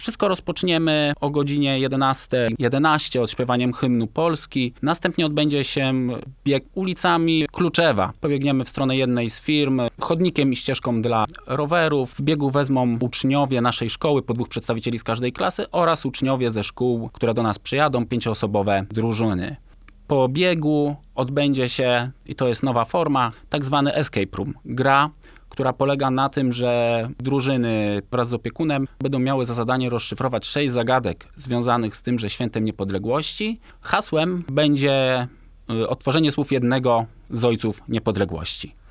Wszystko rozpoczniemy o godzinie 11:11 odśpiewaniem hymnu Polski. Następnie odbędzie się bieg ulicami Kluczewa. Pobiegniemy w stronę jednej z firm, chodnikiem i ścieżką dla rowerów. W biegu wezmą uczniowie naszej szkoły, po 2 przedstawicieli z każdej klasy oraz uczniowie ze szkół, które do nas przyjadą, 5-osobowe drużyny. Po biegu odbędzie się, i to jest nowa forma, tak zwany escape room. Gra, która polega na tym, że drużyny wraz z opiekunem będą miały za zadanie rozszyfrować 6 zagadek związanych z tymże Świętem Niepodległości. Hasłem będzie odtworzenie słów jednego z ojców niepodległości.